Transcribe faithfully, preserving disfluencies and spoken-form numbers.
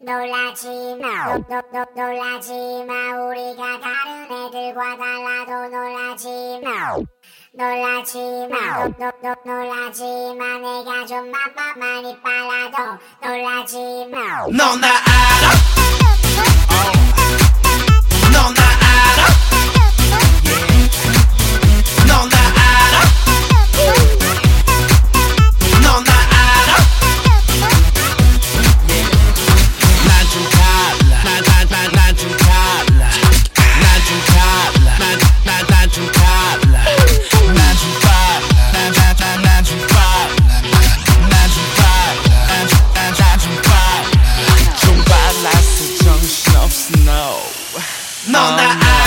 놀라지 마, 노, 노, 노, 놀라지 마. 우리가 다른 애들과 달라도 놀라지 마. 놀라지 마, 노, 노, 노, 놀라지 마. 내가 좀 마, 마, 많이 빨라도 놀라지 마. 너 나 알아? 너 나 알아? 너 나 알아? 너 나 알아? 난 좀 달라. 난, 난, 난, 난 좀 달라. 난 좀 달라. 난, 난, 난 좀 달라. 난 좀 빨라. 난, 난, 난, 난 좀 빨라. 난 좀 빨라. 난, 난, 난 좀 빨라. 좀 빨라서 정신없어 no. 너 나 알아?